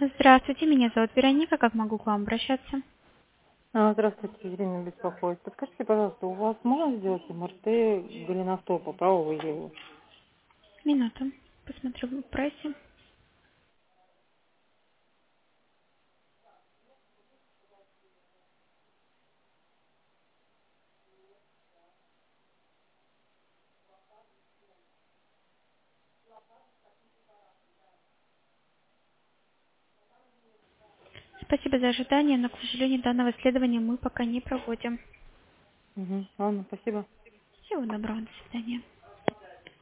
Здравствуйте, меня зовут Вероника. Как могу к вам обращаться? Здравствуйте, Ирина беспокоит. Подскажите, пожалуйста, у вас можно сделать МРТ голеностопа правого и левого? Минуту. Посмотрю в прессе. Спасибо за ожидание, но, к сожалению, данного исследования мы пока не проводим. Ладно, спасибо. Всего доброго, до свидания.